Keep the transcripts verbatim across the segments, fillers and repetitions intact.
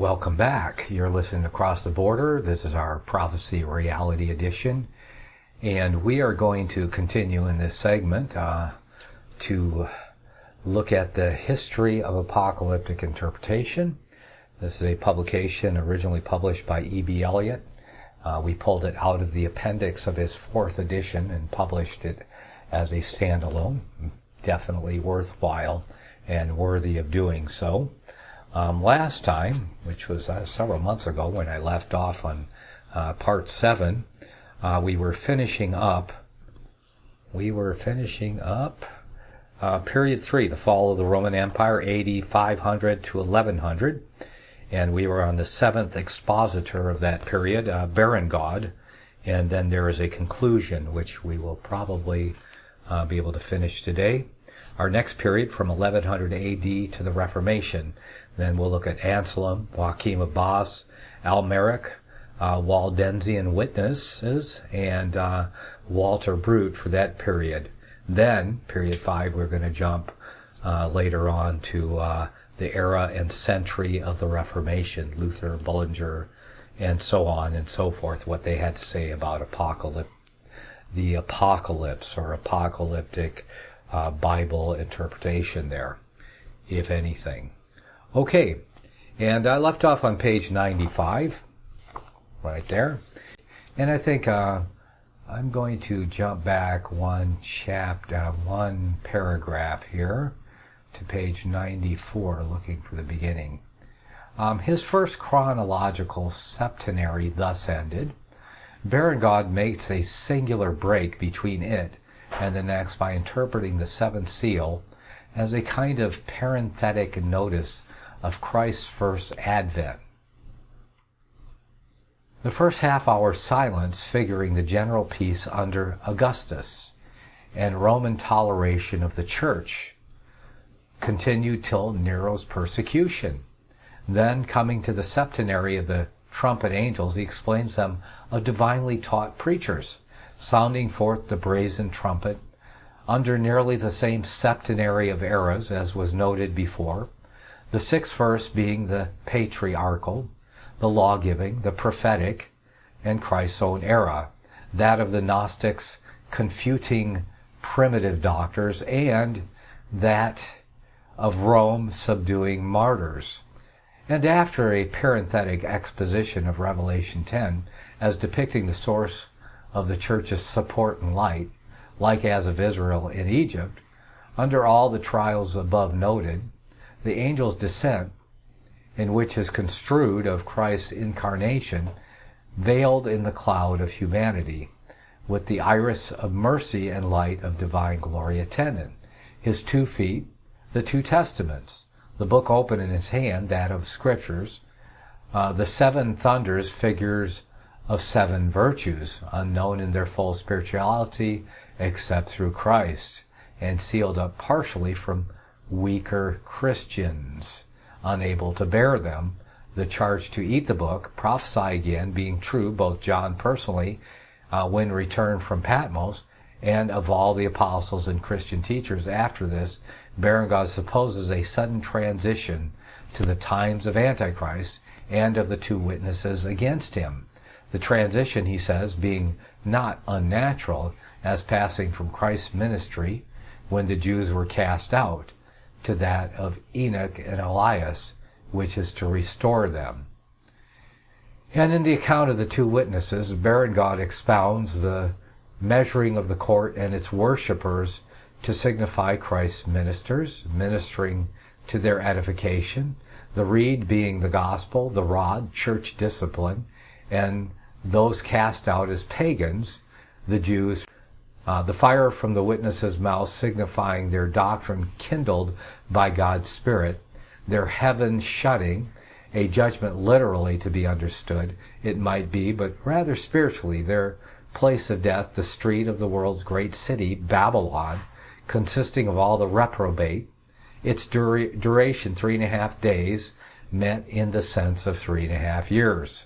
welcome back. You're listening to Across the Border. This is our Prophecy Reality Edition. And we are going to continue in this segment uh, to look at the history of apocalyptic interpretation. This is a publication originally published by E B Elliott. Uh, we pulled it out of the appendix of his fourth edition and published it as a standalone. Definitely worthwhile and worthy of doing so. Um, last time, which was uh, several months ago when I left off on uh, part seven, uh, we were finishing up, we were finishing up uh, period three, the fall of the Roman Empire, A D five hundred to eleven hundred, and we were on the seventh expositor of that period, uh, Berengaud, and then there is a conclusion, which we will probably uh, be able to finish today. Our next period from eleven hundred A D to the Reformation. Then we'll look at Anselm, Joachim of Bos, Almeric, uh, Waldensian witnesses, and uh, Walter Brute for that period. Then, period five, we're going to jump uh, later on to uh, the era and century of the Reformation, Luther, Bullinger, and so on and so forth, what they had to say about apocalypse, the apocalypse or apocalyptic Uh, Bible interpretation there, if anything. Okay, and I left off on page ninety-five, right there, and I think uh, I'm going to jump back one chapter, one paragraph here to page ninety-four, looking for the beginning. Um, his first chronological septenary thus ended. Berengaud makes a singular break between it and the next by interpreting the seventh seal as a kind of parenthetic notice of Christ's first advent. The first half-hour silence figuring the general peace under Augustus and Roman toleration of the church continued till Nero's persecution. Then, coming to the septenary of the trumpet angels, he explains them of divinely taught preachers, sounding forth the brazen trumpet under nearly the same septenary of eras as was noted before, the sixth verse being the patriarchal, the law-giving, the prophetic, and Christ's own era, that of the Gnostics confuting primitive doctors, and that of Rome subduing martyrs. And after a parenthetic exposition of Revelation ten as depicting the source of the church's support and light, like as of Israel in Egypt, under all the trials above noted, the angel's descent, in which is construed of Christ's incarnation, veiled in the cloud of humanity, with the iris of mercy and light of divine glory attendant, his two feet, the two testaments, the book open in his hand, that of Scriptures, uh, the seven thunders, figures of seven virtues, unknown in their full spirituality except through Christ, and sealed up partially from weaker Christians, unable to bear them, the charge to eat the book, prophesy again, being true, both John personally, uh, when returned from Patmos, and of all the apostles and Christian teachers after this. Berengaud supposes a sudden transition to the times of Antichrist and of the two witnesses against him. The transition, he says, being not unnatural, as passing from Christ's ministry, when the Jews were cast out, to that of Enoch and Elias, which is to restore them. And in the account of the two witnesses, Berengaud expounds the measuring of the court and its worshippers to signify Christ's ministers, ministering to their edification, the reed being the gospel, the rod, church discipline, and those cast out as pagans, the Jews, uh, the fire from the witnesses' mouths signifying their doctrine kindled by God's Spirit, their heaven shutting, a judgment literally to be understood, it might be, but rather spiritually, their place of death, the street of the world's great city, Babylon, consisting of all the reprobate, its dura- duration three and a half days, meant in the sense of three and a half years.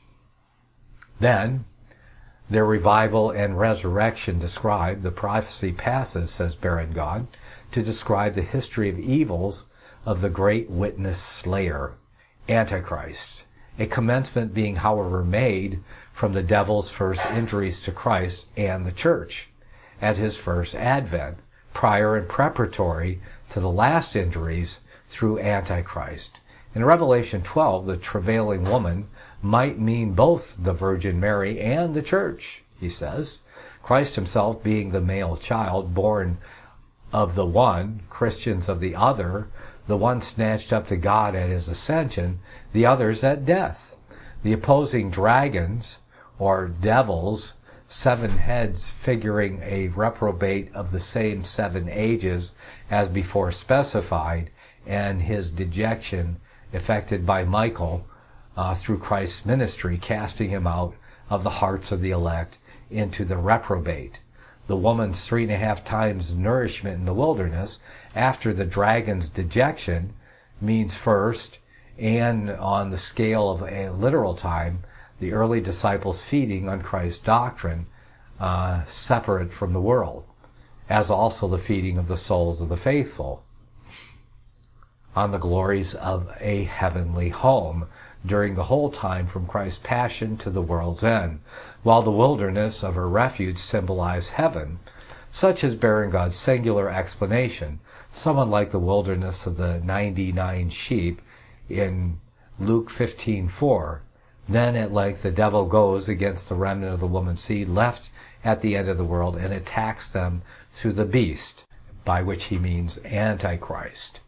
Then, their revival and resurrection described, the prophecy passes, says Berengaud, to describe the history of evils of the great witness slayer, Antichrist. A commencement being, however, made from the devil's first injuries to Christ and the church at his first advent, prior and preparatory to the last injuries through Antichrist. In Revelation twelve, the travailing woman might mean both the Virgin Mary and the church, he says. Christ himself being the male child born of the one, Christians of the other, the one snatched up to God at his ascension, the others at death. The opposing dragons, or devils, seven heads figuring a reprobate of the same seven ages as before specified, and his dejection effected by Michael uh, through Christ's ministry, casting him out of the hearts of the elect into the reprobate. The woman's three and a half times nourishment in the wilderness after the dragon's dejection means first, and on the scale of a literal time, the early disciples feeding on Christ's doctrine uh, separate from the world, as also the feeding of the souls of the faithful on the glories of a heavenly home during the whole time from Christ's passion to the world's end, while the wilderness of her refuge symbolized heaven. Such is bearing God's singular explanation, somewhat like the wilderness of the ninety-nine sheep in Luke fifteen four. Then at length the devil goes against the remnant of the woman's seed left at the end of the world and attacks them through the beast, by which he means Antichrist.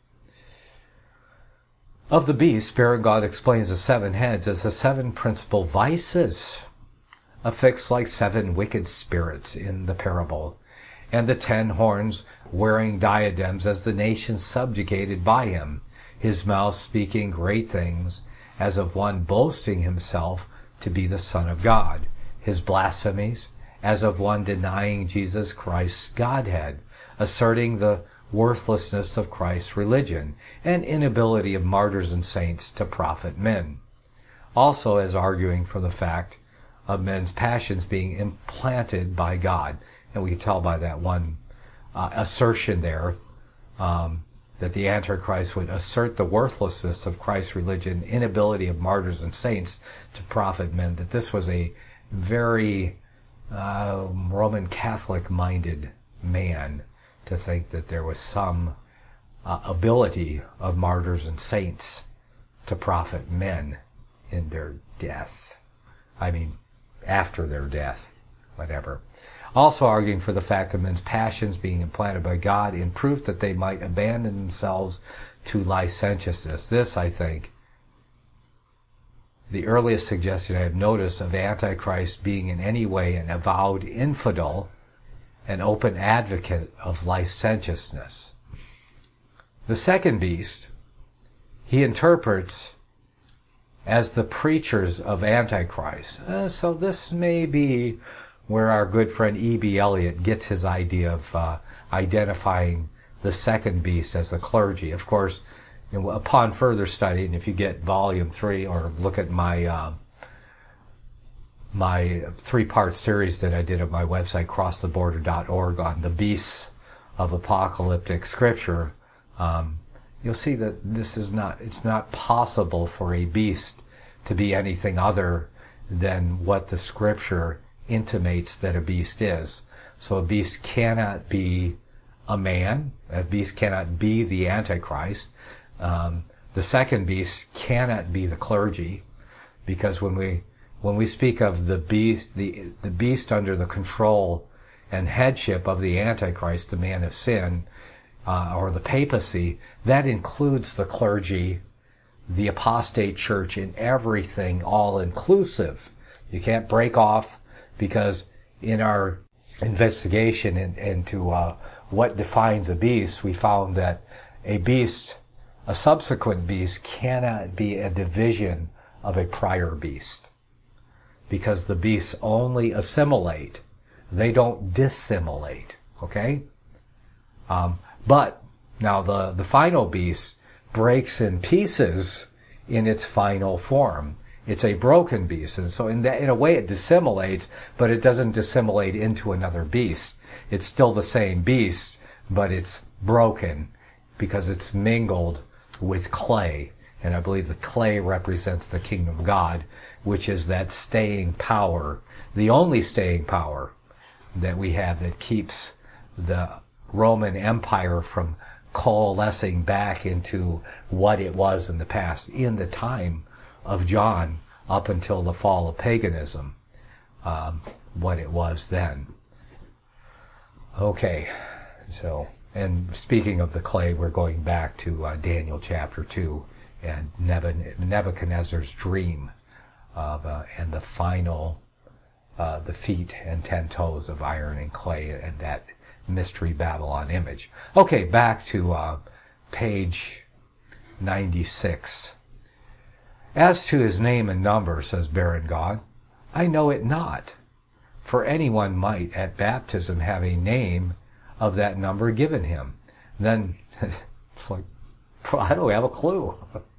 Of the beast, Bearing God explains the seven heads as the seven principal vices, affixed like seven wicked spirits in the parable, and the ten horns wearing diadems as the nations subjugated by him, his mouth speaking great things, as of one boasting himself to be the Son of God, his blasphemies, as of one denying Jesus Christ's Godhead, asserting the worthlessness of Christ's religion, and inability of martyrs and saints to profit men. Also as arguing from the fact of men's passions being implanted by God. And we can tell by that one uh, assertion there um, that the Antichrist would assert the worthlessness of Christ's religion, inability of martyrs and saints to profit men, that this was a very uh, Roman Catholic-minded man to think that there was some uh, ability of martyrs and saints to profit men in their death. I mean, after their death, whatever. Also arguing for the fact of men's passions being implanted by God in proof that they might abandon themselves to licentiousness. This, I think, the earliest suggestion I have noticed of Antichrist being in any way an avowed infidel, an open advocate of licentiousness. The second beast, he interprets as the preachers of Antichrist. Uh, so this may be where our good friend E B Elliott gets his idea of uh, identifying the second beast as the clergy. Of course, you know, upon further study, and if you get volume three or look at my uh, my three-part series that I did at my website, cross the border dot org, on the beasts of apocalyptic scripture, um, you'll see that this is not, it's not possible for a beast to be anything other than what the scripture intimates that a beast is. So a beast cannot be a man. A beast cannot be the Antichrist. Um, the second beast cannot be the clergy, because when we when we speak of the beast, the the beast under the control and headship of the Antichrist, the man of sin, uh, or the papacy, that includes the clergy, the apostate church, in everything, all inclusive. You can't break off, because in our investigation in, into uh, what defines a beast, we found that a beast, a subsequent beast, cannot be a division of a prior beast, because the beasts only assimilate. They don't dissimilate, okay? Um, but now the, the final beast breaks in pieces in its final form. It's a broken beast, and so in, that, in a way it dissimilates, but it doesn't dissimilate into another beast. It's still the same beast, but it's broken because it's mingled with clay. And I believe the clay represents the kingdom of God, which is that staying power, the only staying power that we have that keeps the Roman Empire from coalescing back into what it was in the past, in the time of John, up until the fall of paganism, um, what it was then. Okay, so, and speaking of the clay, we're going back to uh, Daniel chapter two and Nebuchadnezzar's dream of, uh, and the final, uh, the feet and ten toes of iron and clay, and that mystery Babylon image. Okay, back to uh, page ninety-six. As to his name and number, says Berengar, I know it not, for anyone might at baptism have a name of that number given him. Then it's like, I don't have a clue.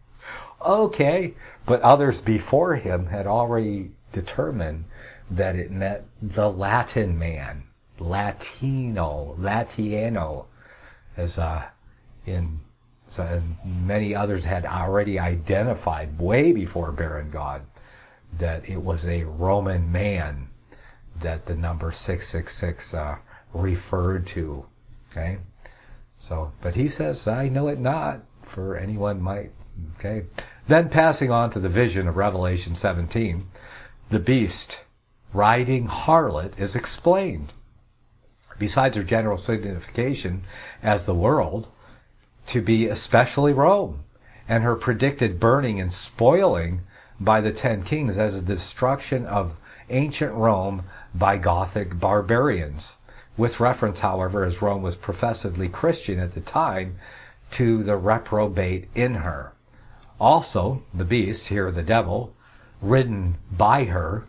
Okay, but others before him had already determined that it meant the Latin man, Latino, Latiano, as uh, in so, and many others had already identified way before Berengar that it was a Roman man that the number six six six uh, referred to. Okay, so but he says, I know it not, for anyone might. Okay, then passing on to the vision of Revelation seventeen, the beast riding harlot is explained. Besides her general signification as the world, to be especially Rome, and her predicted burning and spoiling by the ten kings as the destruction of ancient Rome by Gothic barbarians, with reference, however, as Rome was professedly Christian at the time, to the reprobate in her. Also, the beast, here the devil, ridden by her,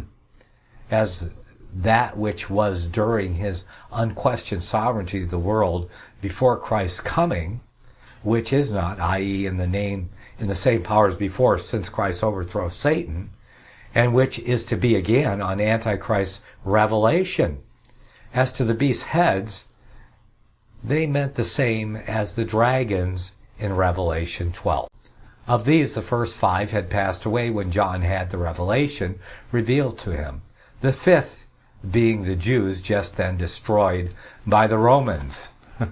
as that which was during his unquestioned sovereignty of the world before Christ's coming, which is not, that is in the name, in the same power as before, since Christ overthrows Satan, and which is to be again on Antichrist's revelation. As to the beast's heads, they meant the same as the dragons in Revelation twelve. Of these, the first five had passed away when John had the revelation revealed to him. The fifth being the Jews just then destroyed by the Romans.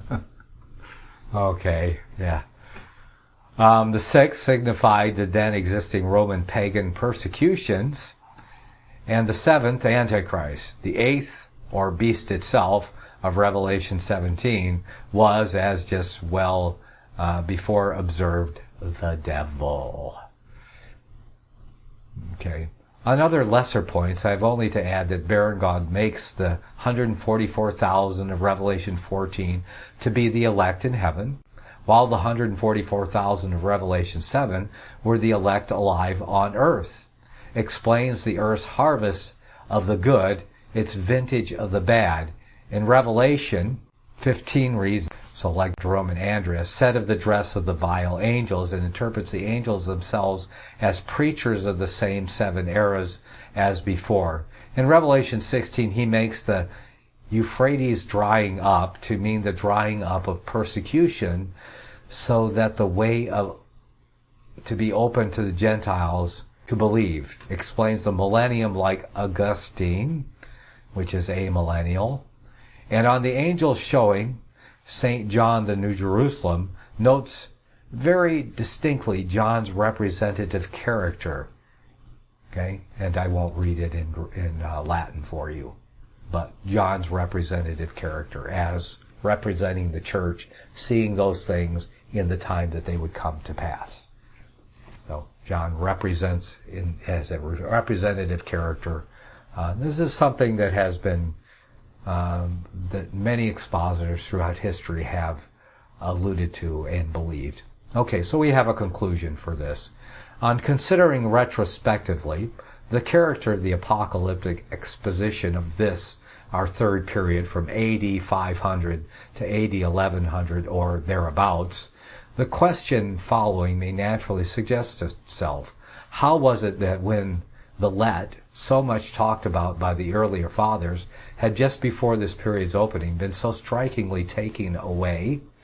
Okay, yeah. Um, the sixth signified the then existing Roman pagan persecutions, and the seventh, Antichrist. The eighth, or beast itself, of Revelation seventeen, was, as just well uh, before observed, the devil. Okay. On other lesser points, I have only to add that Berengar makes the one hundred forty-four thousand of Revelation fourteen to be the elect in heaven, while the one hundred forty-four thousand of Revelation seven were the elect alive on earth. Explains the earth's harvest of the good, its vintage of the bad. In Revelation fifteen reads, so like Jerome and Andreas, said of the dress of the vile angels, and interprets the angels themselves as preachers of the same seven eras as before. In Revelation sixteen, he makes the Euphrates drying up to mean the drying up of persecution, so that the way of to be open to the Gentiles to believe. Explains the millennium like Augustine, which is amillennial. And on the angels showing Saint John the New Jerusalem, notes very distinctly John's representative character. Okay, and I won't read it in in uh, Latin for you, but John's representative character as representing the church, seeing those things in the time that they would come to pass. So John represents in as a representative character. Uh, this is something that has been Um, that many expositors throughout history have alluded to and believed. Okay, so we have a conclusion for this. On considering retrospectively the character of the apocalyptic exposition of this, our third period from A D five hundred to A D eleven hundred or thereabouts, the question following may naturally suggest itself. How was it that when the let, so much talked about by the earlier fathers, had just before this period's opening been so strikingly taken away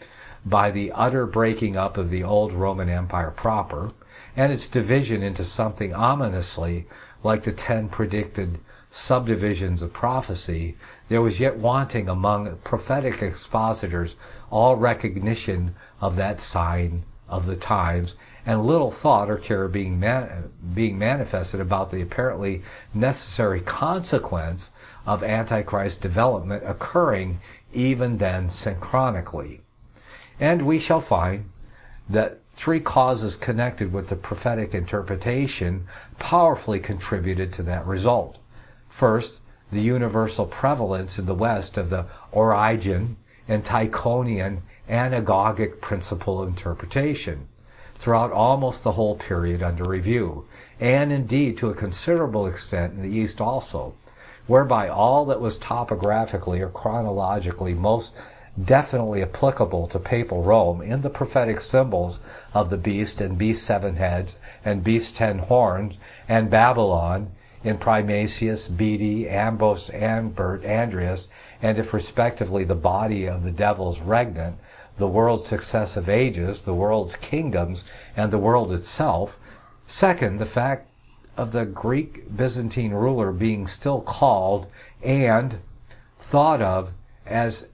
by the utter breaking up of the old Roman Empire proper, and its division into something ominously like the ten predicted subdivisions of prophecy, there was yet wanting among prophetic expositors all recognition of that sign of the times, and little thought or care being man- being manifested about the apparently necessary consequence of Antichrist development occurring even then synchronically. And we shall find that three causes connected with the prophetic interpretation powerfully contributed to that result. First, the universal prevalence in the West of the Origen and Tychonian anagogic principle of interpretation throughout almost the whole period under review, and indeed to a considerable extent in the East also, whereby all that was topographically or chronologically most definitely applicable to papal Rome in the prophetic symbols of the beast and beast seven heads and beast ten horns, and Babylon in Primasius, Bede, Ambos, Ambert, Andreas, and if respectively the body of the devil's regnant, the world's successive ages, the world's kingdoms, and the world itself. Second, the fact of the Greek Byzantine ruler being still called and thought of as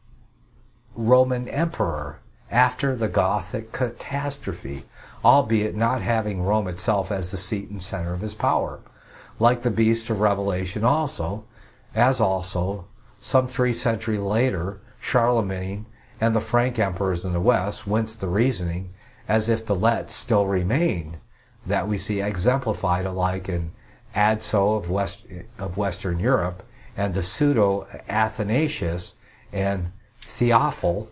Roman emperor after the Gothic catastrophe, albeit not having Rome itself as the seat and center of his power. Like the beast of Revelation also, as also, some three centuries later, Charlemagne and the Frank emperors in the West, whence the reasoning, as if the let still remained, that we see exemplified alike in Adso of, West, of Western Europe and the pseudo-Athanasius and Theophil,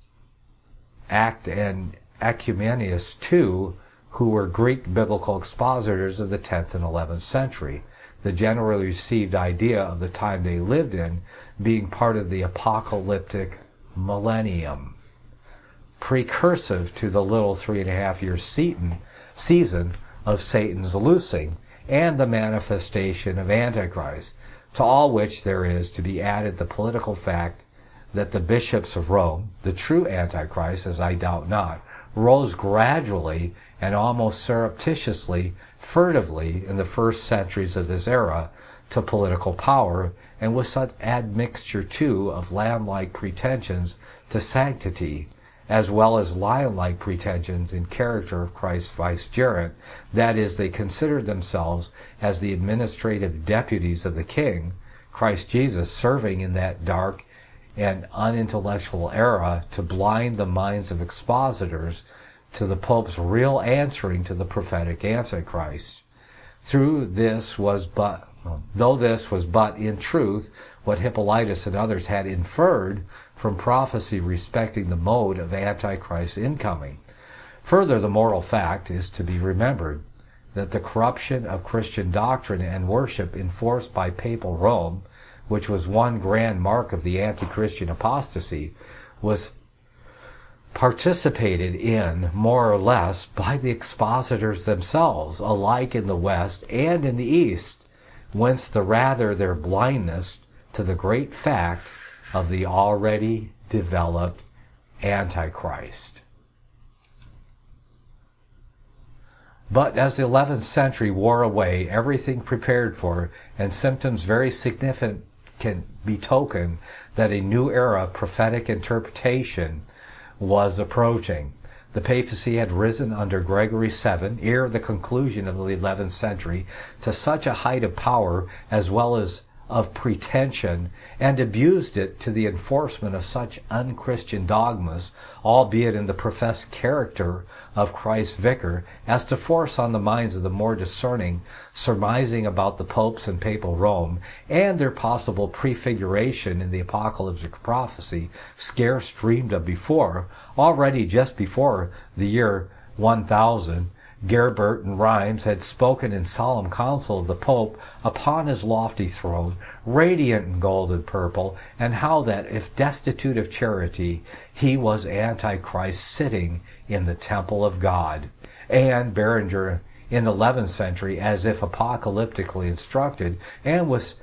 Act and Ecumenius too, who were Greek biblical expositors of the tenth and eleventh century, the generally received idea of the time they lived in being part of the apocalyptic millennium, precursive to the little three and a half year season of Satan's loosing and the manifestation of Antichrist, to all which there is to be added the political fact that the bishops of Rome, the true Antichrist, as I doubt not, rose gradually and almost surreptitiously, furtively in the first centuries of this era to political power, and with such admixture too of lamb-like pretensions to sanctity, as well as lion-like pretensions in character of Christ's vicegerent, that is, they considered themselves as the administrative deputies of the king, Christ Jesus, serving in that dark and unintellectual era to blind the minds of expositors to the Pope's real answering to the prophetic Antichrist. Through this was but, though this was but in truth what Hippolytus and others had inferred from prophecy respecting the mode of Antichrist's incoming. Further, the moral fact is to be remembered that the corruption of Christian doctrine and worship enforced by papal Rome, which was one grand mark of the anti-Christian apostasy, was participated in more or less by the expositors themselves, alike in the West and in the East, whence the rather their blindness to the great fact of the already developed Antichrist. But as the eleventh century wore away, everything prepared for, and symptoms very significant can betoken that a new era of prophetic interpretation was approaching. The papacy had risen under Gregory the seventh, ere the conclusion of the eleventh century, to such a height of power as well as of pretension, and abused it to the enforcement of such unchristian dogmas, albeit in the professed character of Christ's vicar, as to force on the minds of the more discerning, surmising about the popes and papal Rome, and their possible prefiguration in the apocalyptic prophecy, scarce dreamed of before. Already just before the year one thousand, Gerbert and Rhymes had spoken in solemn counsel of the Pope upon his lofty throne, radiant in gold and purple, and how that, if destitute of charity, he was Antichrist sitting in the temple of God. And Berenger, in the eleventh century, as if apocalyptically instructed, and with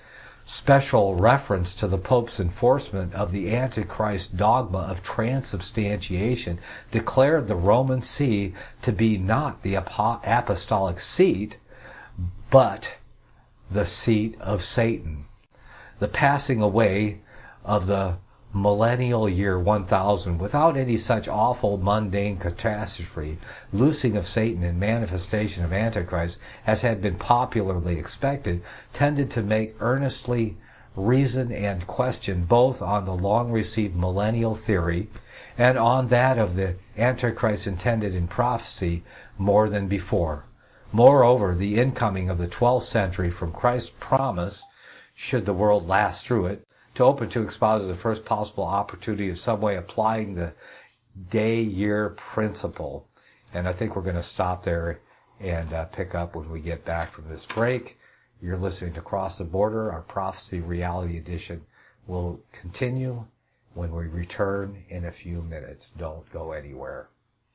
special reference to the Pope's enforcement of the Antichrist dogma of transubstantiation declared the Roman See to be not the apostolic seat, but the seat of Satan. The passing away of the millennial year one thousand without any such awful mundane catastrophe, loosing of Satan and manifestation of Antichrist, as had been popularly expected, tended to make earnestly reason and question both on the long-received millennial theory and on that of the Antichrist intended in prophecy more than before. Moreover, the incoming of the twelfth century from Christ's promise, should the world last through it, to open to exposit the first possible opportunity of some way applying the day-year principle. And I think we're going to stop there and uh, pick up when we get back from this break. You're listening to Cross the Border. Our Prophecy Reality Edition will continue when we return in a few minutes. Don't go anywhere.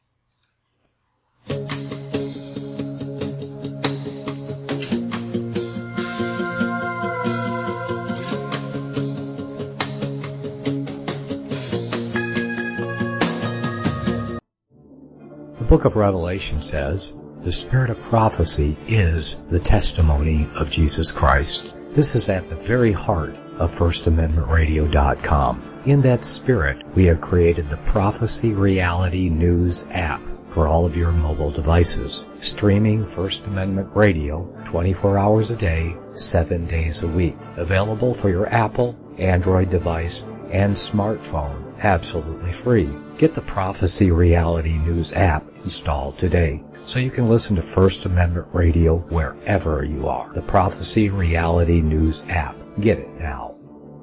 The book of Revelation says, the spirit of prophecy is the testimony of Jesus Christ. This is at the very heart of First Amendment Radio dot com. In that spirit, we have created the Prophecy Reality News app for all of your mobile devices, streaming First Amendment Radio twenty-four hours a day, seven days a week. Available for your Apple, Android device, and smartphone, absolutely free. Get the Prophecy Reality News app installed today so you can listen to First Amendment Radio wherever you are. The Prophecy Reality News app. Get it now.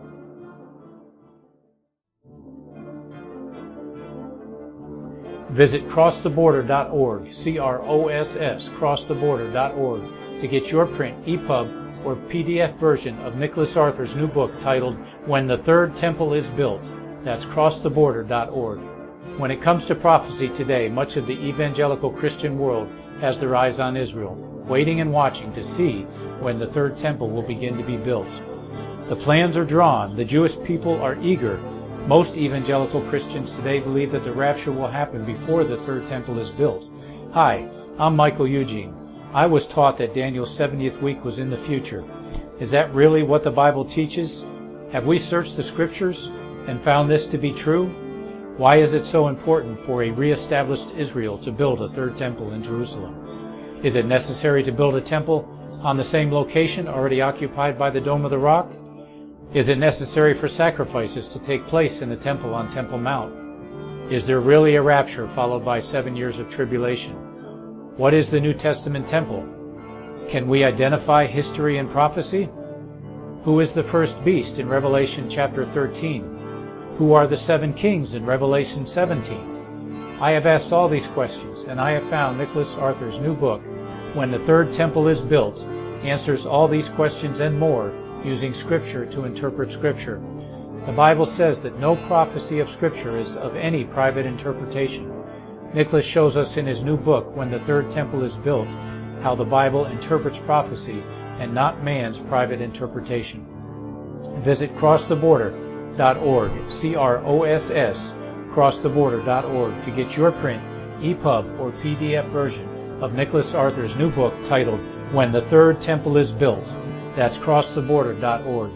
Visit cross the border dot org, C R O S S, cross the border dot org, to get your print, E P U B, or P D F version of Nicholas Arthur's new book titled When the Third Temple is Built. That's cross the border dot org. When it comes to prophecy today, much of the evangelical Christian world has their eyes on Israel, waiting and watching to see when the third temple will begin to be built. The plans are drawn. The Jewish people are eager. Most evangelical Christians today believe that the rapture will happen before the third temple is built. Hi, I'm Michael Eugene. I was taught that Daniel's seventieth week was in the future. Is that really what the Bible teaches? Have we searched the Scriptures and found this to be true? Why is it so important for a re-established Israel to build a third temple in Jerusalem? Is it necessary to build a temple on the same location already occupied by the Dome of the Rock? Is it necessary for sacrifices to take place in the temple on Temple Mount? Is there really a rapture followed by seven years of tribulation? What is the New Testament temple? Can we identify history and prophecy? Who is the first beast in Revelation chapter thirteen? Who are the seven kings in Revelation seventeen? I have asked all these questions, and I have found Nicholas Arthur's new book, When the Third Temple is Built, answers all these questions and more using Scripture to interpret Scripture. The Bible says that no prophecy of Scripture is of any private interpretation. Nicholas shows us in his new book, When the Third Temple is Built, how the Bible interprets prophecy and not man's private interpretation. Visit cross the border dot org, C R O S S, cross the border dot org, to get your print, E P U B, or P D F version of Nicholas Arthur's new book titled When the Third Temple is Built. That's cross the border dot org.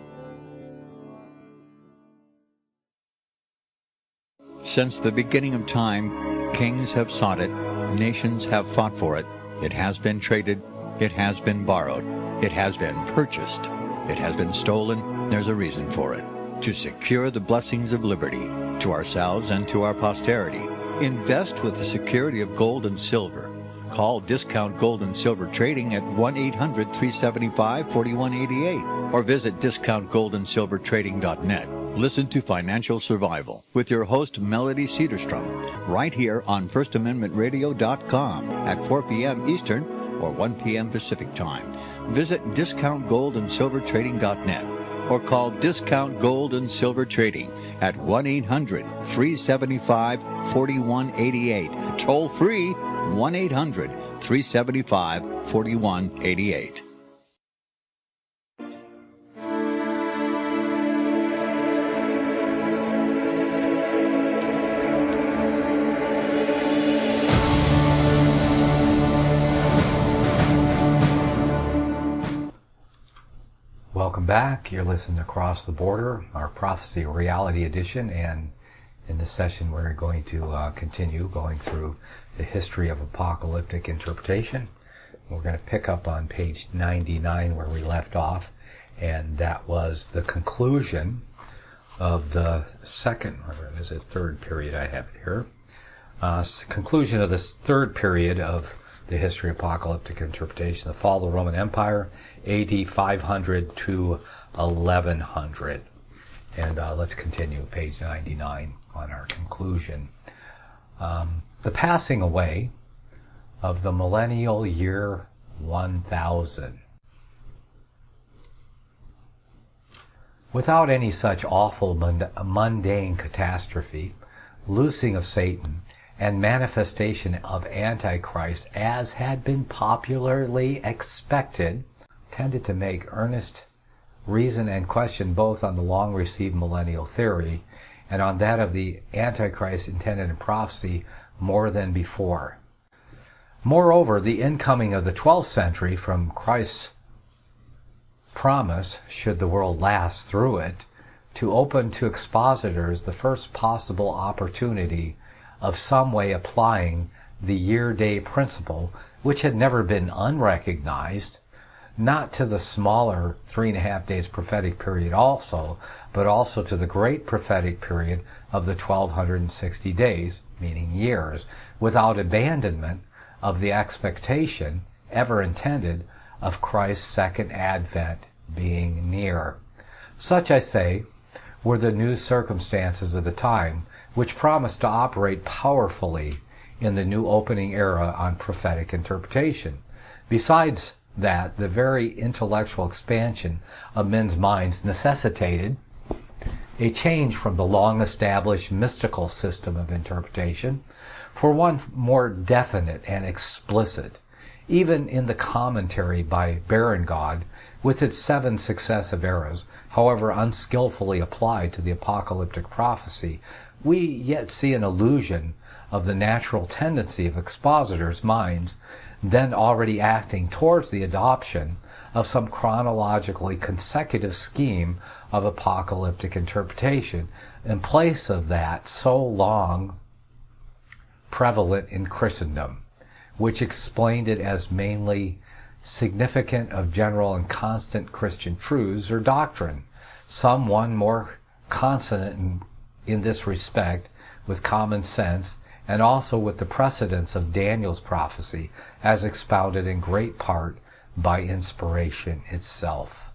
Since the beginning of time, kings have sought it, nations have fought for it. It has been traded, it has been borrowed, it has been purchased, it has been stolen. There's a reason for it. To secure the blessings of liberty to ourselves and to our posterity. Invest with the security of gold and silver. Call Discount Gold and Silver Trading at one eight hundred, three seven five, four one eight eight or visit discount gold and silver trading dot net. Listen to Financial Survival with your host Melody Cedarstrom right here on First Amendment Radio dot com at four p.m. Eastern or one p.m. Pacific Time. Visit discount gold and silver trading dot net or call Discount Gold and Silver Trading at one eight hundred, three seven five, four one eight eight. Toll free one eight hundred, three seven five, four one eight eight. Welcome back. You're listening to Across the Border, our Prophecy Reality Edition, and in this session we're going to uh, continue going through the history of apocalyptic interpretation. We're going to pick up on page ninety-nine where we left off, and that was the conclusion of the second, or is it third period, I have it here, uh, conclusion of this third period of the history of apocalyptic interpretation, the fall of the Roman Empire, A D five hundred to eleven hundred. And uh, let's continue, page ninety-nine, on our conclusion. Um, the passing away of the millennial year one thousand. Without any such awful mundane catastrophe, loosing of Satan, and manifestation of Antichrist, as had been popularly expected, tended to make earnest reason and question both on the long-received millennial theory and on that of the Antichrist intended in prophecy more than before. Moreover, the incoming of the twelfth century from Christ's promise, should the world last through it, to open to expositors the first possible opportunity of some way applying the year-day principle, which had never been unrecognized, not to the smaller three and a half days prophetic period also, but also to the great prophetic period of the twelve sixty days, meaning years, without abandonment of the expectation ever intended of Christ's second advent being near. Such, I say, were the new circumstances of the time, which promised to operate powerfully in the new opening era on prophetic interpretation. Besides that, the very intellectual expansion of men's minds necessitated a change from the long-established mystical system of interpretation for one more definite and explicit. Even in the commentary by Berengaud, with its seven successive eras, however unskillfully applied to the apocalyptic prophecy, we yet see an illusion of the natural tendency of expositors' minds then already acting towards the adoption of some chronologically consecutive scheme of apocalyptic interpretation in place of that so long prevalent in Christendom, which explained it as mainly significant of general and constant Christian truths or doctrine, some one more consonant in, in this respect with common sense, and also with the precedents of Daniel's prophecy, as expounded in great part by inspiration itself.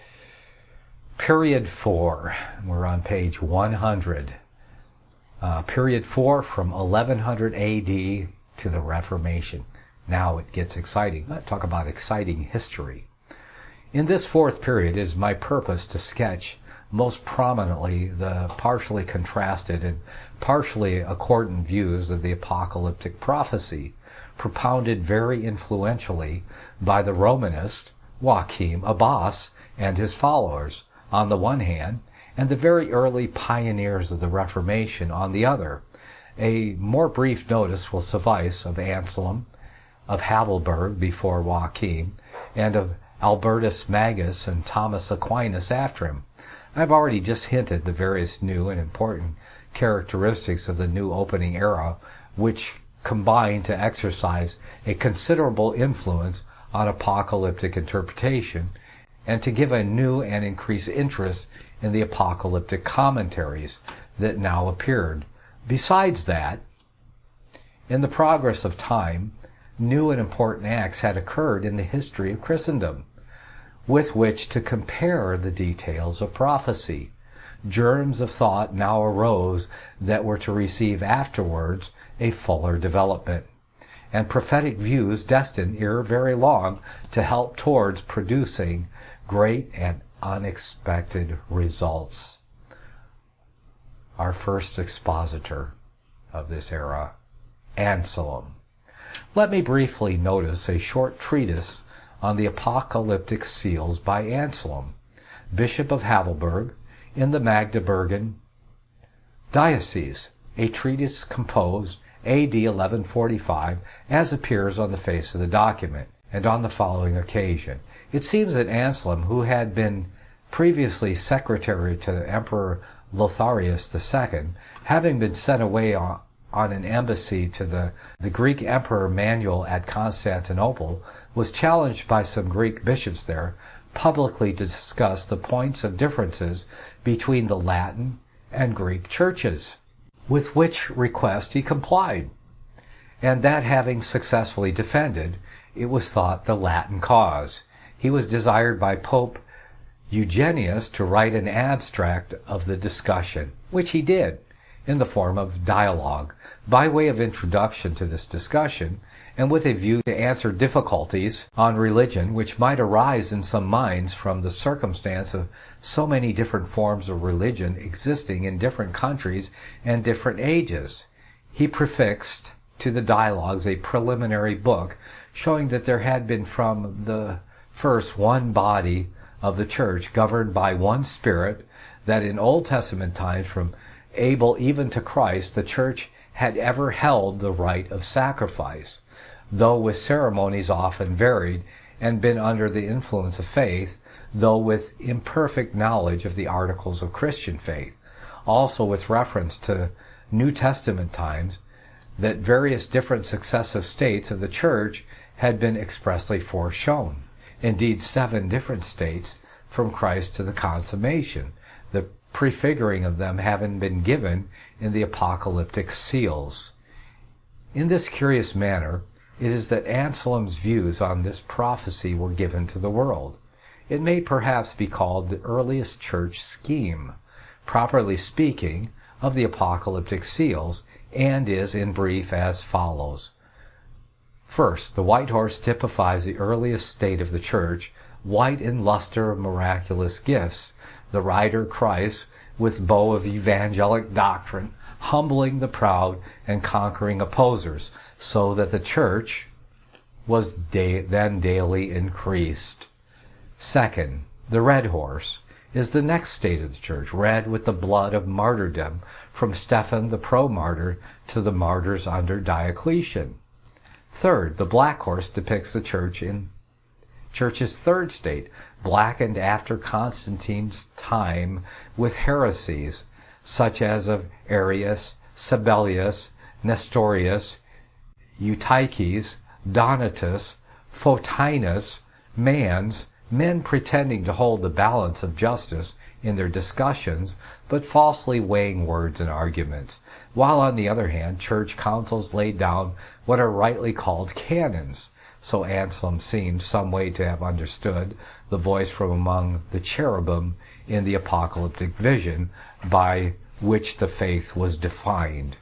Period four, we're on page one hundred. Uh, period four, from eleven hundred A D to the Reformation. Now it gets exciting. Let's talk about exciting history. In this fourth period, it is my purpose to sketch most prominently the partially contrasted and partially accordant views of the apocalyptic prophecy, propounded very influentially by the Romanist Joachim Abbas and his followers on the one hand, and the very early pioneers of the Reformation on the other. A more brief notice will suffice of Anselm, of Havelberg before Joachim, and of Albertus Magnus and Thomas Aquinas after him. I've already just hinted the various new and important characteristics of the new opening era, which combine to exercise a considerable influence on apocalyptic interpretation and to give a new and increased interest in the apocalyptic commentaries that now appeared. Besides that, in the progress of time, new and important acts had occurred in the history of Christendom, with which to compare the details of prophecy. Germs of thought now arose that were to receive afterwards a fuller development, and prophetic views destined ere very long to help towards producing great and unexpected results. Our first expositor of this era, Anselm. Let me briefly notice a short treatise on the apocalyptic seals by Anselm, Bishop of Havelberg, in the Magdeburgen Diocese, a treatise composed A D eleven forty-five, as appears on the face of the document, and on the following occasion. It seems that Anselm, who had been previously secretary to Emperor Lotharius the Second, having been sent away on, on an embassy to the, the Greek Emperor Manuel at Constantinople, was challenged by some Greek bishops there publicly to discuss the points of differences between the Latin and Greek churches, with which request he complied, and that having successfully defended, it was thought the Latin cause. He was desired by Pope Eugenius to write an abstract of the discussion, which he did, in the form of dialogue, by way of introduction to this discussion, and with a view to answer difficulties on religion which might arise in some minds from the circumstance of so many different forms of religion existing in different countries and different ages. He prefixed to the dialogues a preliminary book showing that there had been from the first one body of the church governed by one spirit, that in Old Testament times from Abel even to Christ the church had ever held the rite of sacrifice, though with ceremonies often varied, and been under the influence of faith, though with imperfect knowledge of the articles of Christian faith. Also with reference to New Testament times, that various different successive states of the church had been expressly foreshown. Indeed, seven different states from Christ to the consummation, the prefiguring of them having been given in the apocalyptic seals. In this curious manner, it is that Anselm's views on this prophecy were given to the world. It may perhaps be called the earliest church scheme, properly speaking, of the apocalyptic seals, and is in brief as follows. First, the white horse typifies the earliest state of the church, white in luster of miraculous gifts, the rider Christ, with bow of evangelic doctrine, humbling the proud and conquering opposers, so that the church was da- then daily increased. Second, the red horse is the next state of the church, red with the blood of martyrdom, from Stephen the pro-martyr to the martyrs under Diocletian. Third, the black horse depicts the church in church's third state, blackened after Constantine's time with heresies, such as of Arius, Sabellius, Nestorius, Eutyches, Donatus, Photinus, Mans, men pretending to hold the balance of justice in their discussions, but falsely weighing words and arguments, while on the other hand church councils laid down what are rightly called canons. So Anselm seems some way to have understood the voice from among the cherubim in the apocalyptic vision, by which the faith was defined.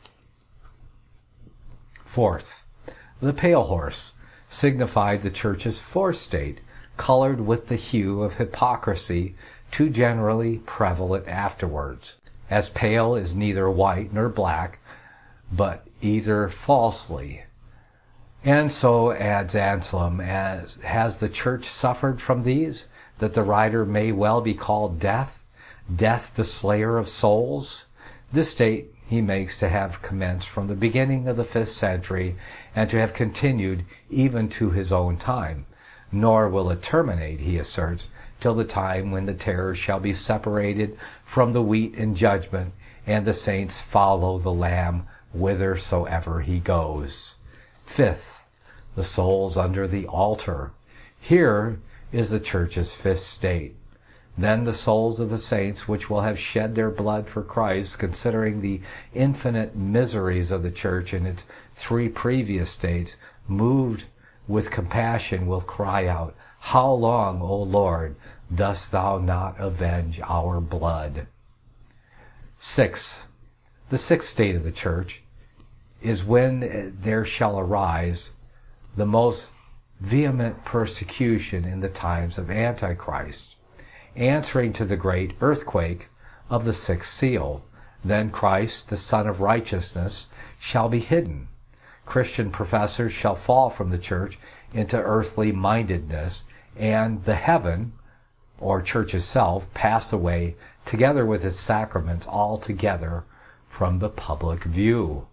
Fourth, the pale horse signified the church's fourth state, colored with the hue of hypocrisy, too generally prevalent afterwards, as pale is neither white nor black, but either falsely. And so, adds Anselm, as has the church suffered from these, that the rider may well be called death, death the slayer of souls? This state he makes to have commenced from the beginning of the fifth century, and to have continued even to his own time. Nor will it terminate, he asserts, till the time when the tares shall be separated from the wheat in judgment, and the saints follow the Lamb whithersoever he goes. Fifth, the souls under the altar. Here is the church's fifth state. Then the souls of the saints which will have shed their blood for Christ, considering the infinite miseries of the church in its three previous states, moved with compassion will cry out, "How long, O Lord, dost thou not avenge our blood?" Sixth, the sixth state of the church is when there shall arise the most vehement persecution in the times of Antichrist, answering to the great earthquake of the sixth seal. Then Christ, the Son of Righteousness, shall be hidden. Christian professors shall fall from the church into earthly mindedness, and the heaven, or church itself, pass away, together with its sacraments, altogether from the public view.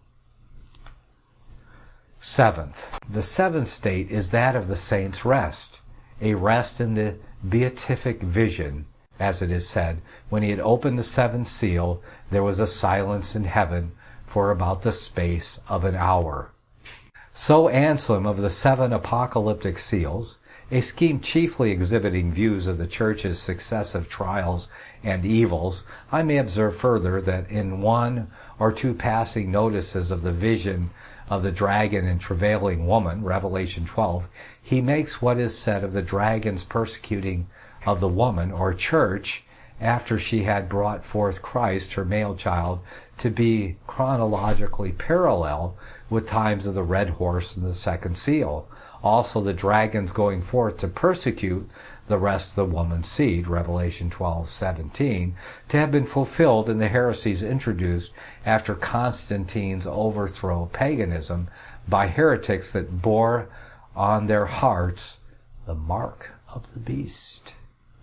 Seventh, the seventh state is that of the saints' rest, a rest in the beatific vision, as it is said, when he had opened the seventh seal, there was a silence in heaven for about the space of an hour. So Anselm of the seven apocalyptic seals, a scheme chiefly exhibiting views of the Church's successive trials and evils, I may observe further that in one or two passing notices of the vision of the dragon and travailing woman, Revelation twelve, he makes what is said of the dragon's persecuting of the woman, or church, after she had brought forth Christ, her male child, to be chronologically parallel with times of the red horse and the second seal. Also the dragon's going forth to persecute the rest of the woman's seed, Revelation twelve seventeen, to have been fulfilled in the heresies introduced after Constantine's overthrow of paganism by heretics that bore on their hearts the mark of the beast.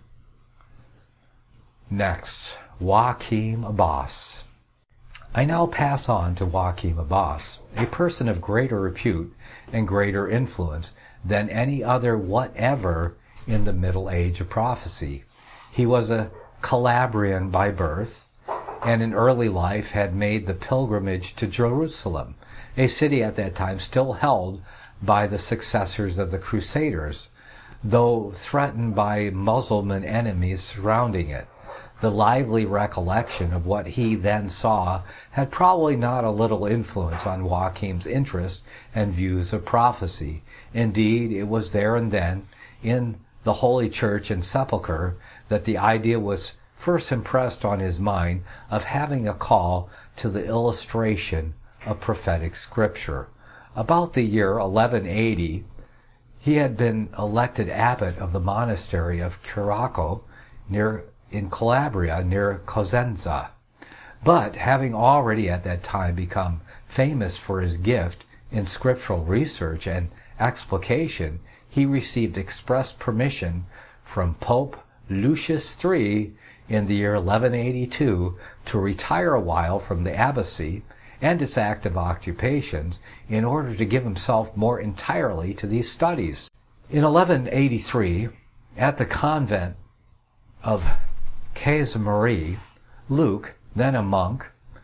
Next, Joachim Abbas. I now pass on to Joachim Abbas, a person of greater repute and greater influence than any other whatever in the middle age of prophecy. He was a Calabrian by birth, and in early life had made the pilgrimage to Jerusalem, a city at that time still held by the successors of the Crusaders, though threatened by Mussulman enemies surrounding it. The lively recollection of what he then saw had probably not a little influence on Joachim's interest and views of prophecy. Indeed, it was there and then, in the Holy Church and Sepulchre, that the idea was first impressed on his mind of having a call to the illustration of prophetic scripture. About the year eleven eighty, he had been elected abbot of the monastery of Curacao, near in Calabria, near Cosenza. But having already at that time become famous for his gift in scriptural research and explication, he received express permission from Pope Lucius the third in the year eleven eighty-two to retire a while from the abbacy and its active occupations in order to give himself more entirely to these studies. In eleven eighty-three, at the convent of Caise-Marie, Luke, then a monk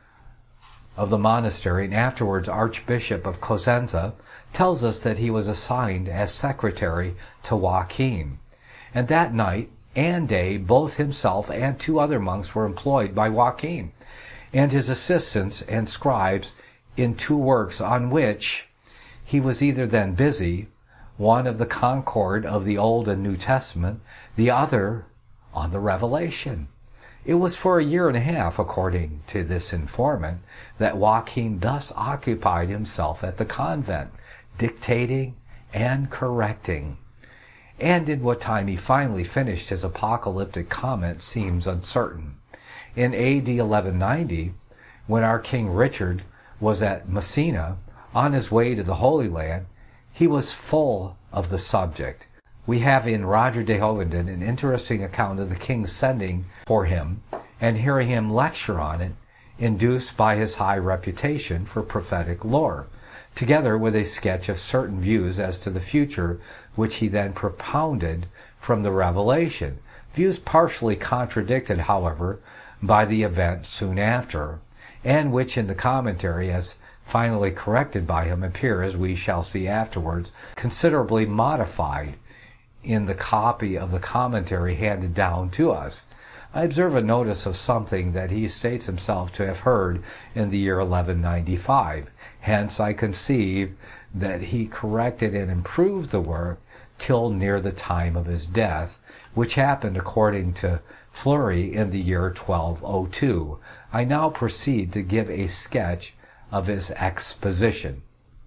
of the monastery and afterwards Archbishop of Cosenza, tells us that he was assigned as secretary to Joachim, and that night and day both himself and two other monks were employed by Joachim and his assistants and scribes in two works on which he was either then busy, one of the Concord of the Old and New Testament, the other on the Revelation. It was for a year and a half, according to this informant, that Joachim thus occupied himself at the convent, dictating and correcting. And in what time he finally finished his apocalyptic comment seems uncertain. In A D eleven ninety, when our King Richard was at Messina, on his way to the Holy Land, he was full of the subject. We have in Roger de Hoveden an interesting account of the king sending for him and hearing him lecture on it, induced by his high reputation for prophetic lore, together with a sketch of certain views as to the future which he then propounded from the Revelation, views partially contradicted, however, by the event soon after, and which in the commentary, as finally corrected by him, appear, as we shall see afterwards, considerably modified in the copy of the commentary handed down to us. I observe a notice of something that he states himself to have heard in the year eleven ninety-five. Hence I conceive that he corrected and improved the work till near the time of his death, which happened according to Fleury in the year twelve oh two. I now proceed to give a sketch of his exposition.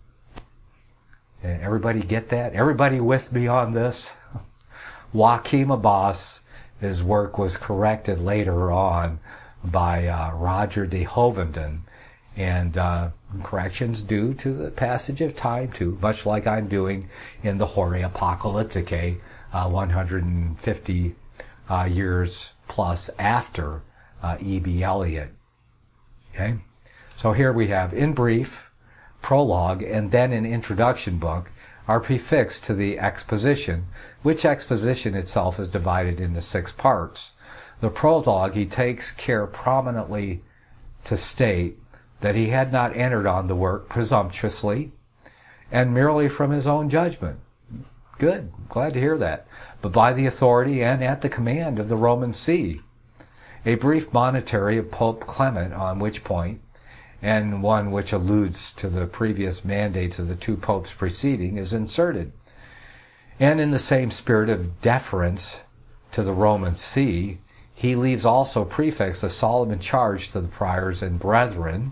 Everybody get that? Everybody with me on this? Joachim Abbas, his work was corrected later on by uh, Roger de Hoveden, and uh, corrections due to the passage of time too, much like I'm doing in the Horae Apocalypticae, uh, one hundred fifty uh, years plus after uh, E B Elliott. Okay, so here we have, in brief, prologue, and then an introduction book are prefixed to the exposition, which exposition itself is divided into six parts. The prologue, he takes care prominently to state that he had not entered on the work presumptuously and merely from his own judgment. Good, glad to hear that. But by the authority and at the command of the Roman See. A brief monetary of Pope Clement on which point, and one which alludes to the previous mandates of the two popes preceding, is inserted. And in the same spirit of deference to the Roman See, he leaves also prefixed a solemn charge to the priors and brethren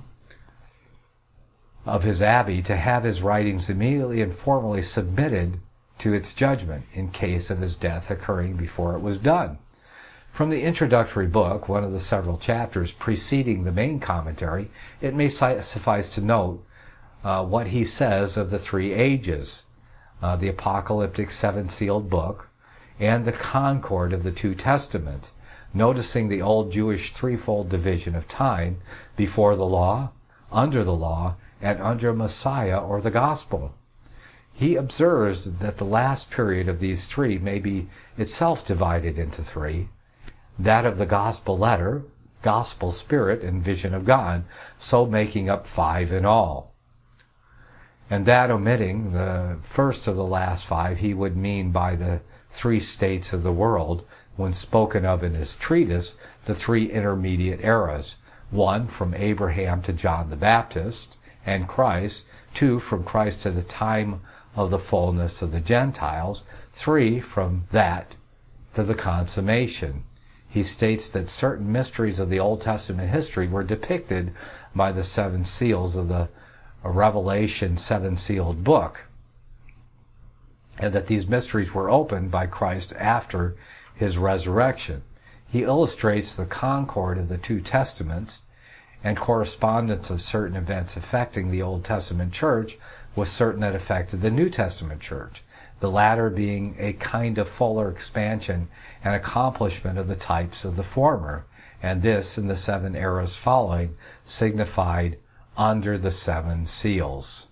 of his abbey to have his writings immediately and formally submitted to its judgment in case of his death occurring before it was done. From the introductory book, one of the several chapters preceding the main commentary, it may suffice to note uh, what he says of the three ages, uh, the apocalyptic seven-sealed book, and the concord of the two testaments, noticing the old Jewish threefold division of time before the law, under the law, and under Messiah or the gospel. He observes that the last period of these three may be itself divided into three, that of the gospel letter, gospel spirit, and vision of God, so making up five in all. And that omitting the first of the last five, he would mean by the three states of the world, when spoken of in his treatise, the three intermediate eras, one from Abraham to John the Baptist and Christ, two from Christ to the time of the fullness of the Gentiles, three from that to the consummation. He states that certain mysteries of the Old Testament history were depicted by the seven seals of the Revelation seven-sealed book, and that these mysteries were opened by Christ after his resurrection. He illustrates the concord of the two testaments and correspondence of certain events affecting the Old Testament church with certain that affected the New Testament church, the latter being a kind of fuller expansion and accomplishment of the types of the former, and this, in the seven eras following, signified under the seven seals.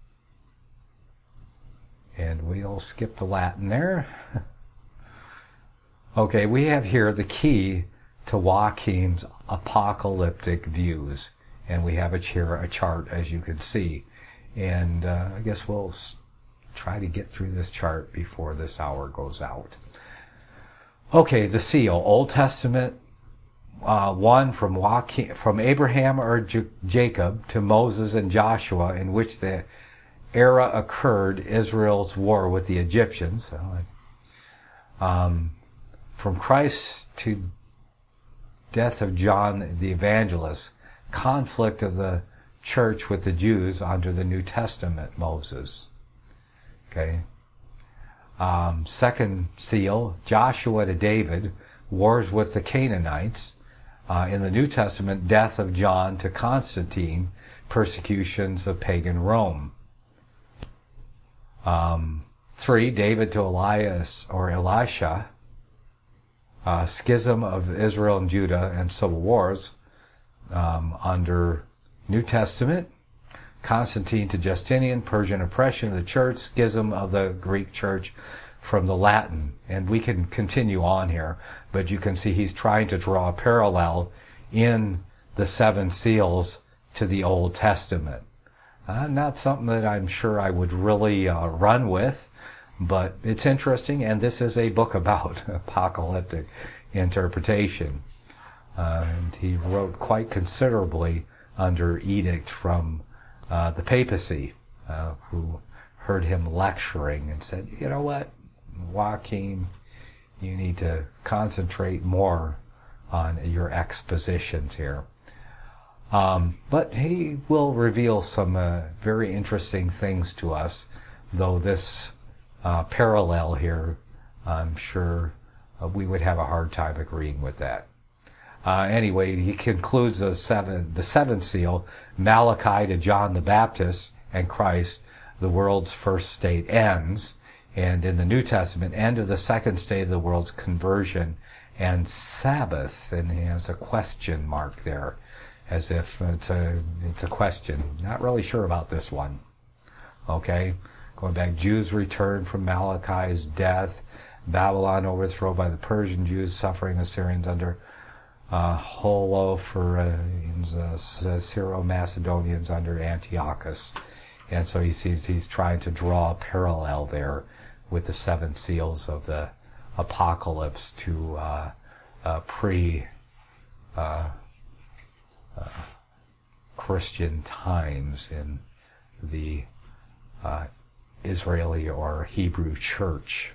And we'll skip the Latin there. Okay, we have here the key to Joachim's apocalyptic views, and we have here a chart, as you can see. And uh, I guess we'll try to get through this chart before this hour goes out. Okay, the seal, Old Testament, uh, one from Joachim, from Abraham or J- Jacob to Moses and Joshua, in which the era occurred, Israel's war with the Egyptians. So, um, from Christ to death of John the Evangelist, conflict of the church with the Jews under the New Testament, Moses. Okay. Um, second seal, Joshua to David, wars with the Canaanites. Uh, in the New Testament, death of John to Constantine, persecutions of pagan Rome. Um, three, David to Elias or Elisha, uh, schism of Israel and Judah and civil wars um, under New Testament. Constantine to Justinian, Persian oppression of the church, schism of the Greek church from the Latin. And we can continue on here, but you can see he's trying to draw a parallel in the seven seals to the Old Testament. Uh, not something that I'm sure I would really uh, run with, but it's interesting, and this is a book about apocalyptic interpretation. Uh, and he wrote quite considerably under edict from uh, the papacy, uh, who heard him lecturing and said, you know what, Joachim, you need to concentrate more on your expositions here. Um, but he will reveal some uh, very interesting things to us, though this uh, parallel here, I'm sure uh, we would have a hard time agreeing with that. Uh, anyway, he concludes the seven, the seventh seal, Malachi to John the Baptist and Christ, the world's first state ends, and in the New Testament, end of the second state of the world's conversion and Sabbath, and he has a question mark there, as if it's a it's a question. Not really sure about this one. Okay, going back, Jews return from Malachi's death, Babylon overthrown by the Persian Jews, suffering Assyrians under uh, Holofernes, uh, Syro-Macedonians under Antiochus. And so he sees he's trying to draw a parallel there with the seven seals of the apocalypse to uh, uh, pre uh, uh, Christian times in the uh, Israeli or Hebrew church.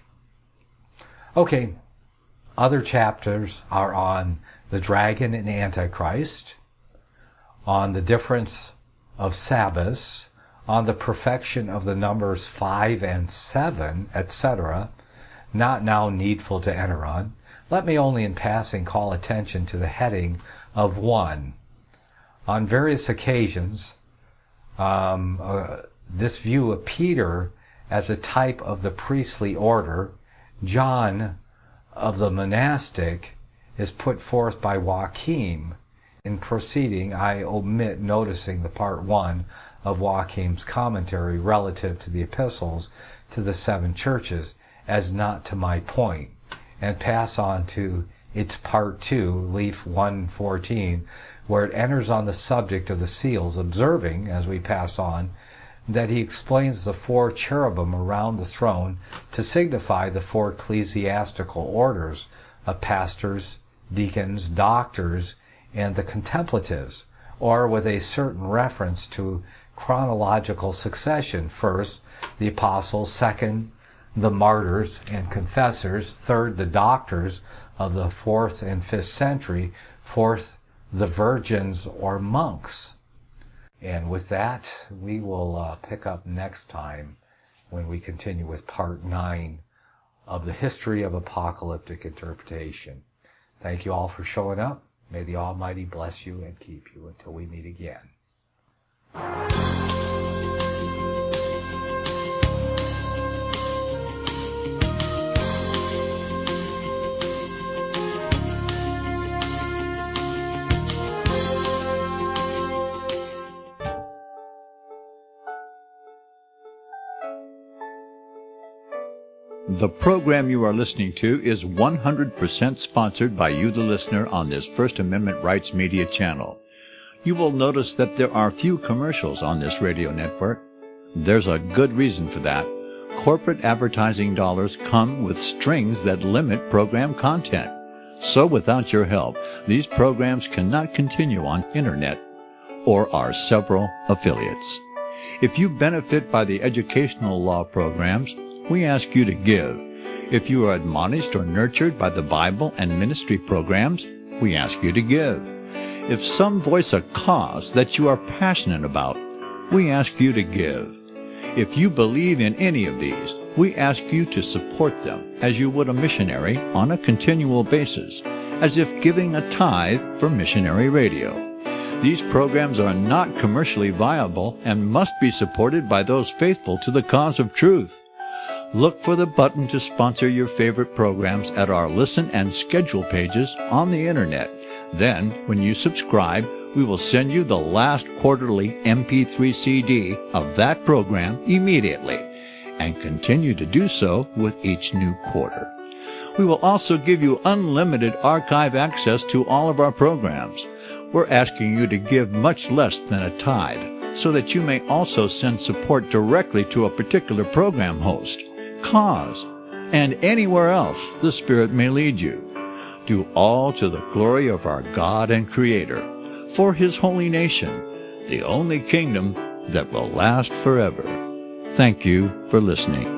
Okay, other chapters are on the dragon and Antichrist, on the difference of Sabbaths, on the perfection of the numbers five and seven, et cetera, not now needful to enter on. Let me only in passing call attention to the heading of one. On various occasions, um, uh, this view of Peter as a type of the priestly order, John of the monastic, is put forth by Joachim. In proceeding, I omit noticing the part one of Joachim's commentary relative to the epistles to the seven churches as not to my point, and pass on to its part two, leaf one fourteen, where it enters on the subject of the seals, observing, as we pass on, that he explains the four cherubim around the throne to signify the four ecclesiastical orders of pastors, deacons, doctors, and the contemplatives, or with a certain reference to chronological succession. First, the apostles; second, the martyrs and confessors; third, the doctors of the fourth and fifth century; fourth, the virgins or monks. And with that, we will uh, pick up next time when we continue with part nine of the history of apocalyptic interpretation. Thank you all for showing up. May the Almighty bless you and keep you until we meet again. The program you are listening to is one hundred percent sponsored by you, the listener, on this First Amendment Rights Media channel. You will notice that there are few commercials on this radio network. There's a good reason for that. Corporate advertising dollars come with strings that limit program content. So without your help, these programs cannot continue on Internet or our several affiliates. If you benefit by the educational law programs, we ask you to give. If you are admonished or nurtured by the Bible and ministry programs, we ask you to give. If some voice a cause that you are passionate about, we ask you to give. If you believe in any of these, we ask you to support them as you would a missionary on a continual basis, as if giving a tithe for missionary radio. These programs are not commercially viable and must be supported by those faithful to the cause of truth. Look for the button to sponsor your favorite programs at our listen and schedule pages on the Internet. Then, when you subscribe, we will send you the last quarterly M P three C D of that program immediately, and continue to do so with each new quarter. We will also give you unlimited archive access to all of our programs. We're asking you to give much less than a tithe, so that you may also send support directly to a particular program host, cause, and anywhere else the Spirit may lead you. Do all to the glory of our God and Creator, for His holy nation, the only kingdom that will last forever. Thank you for listening.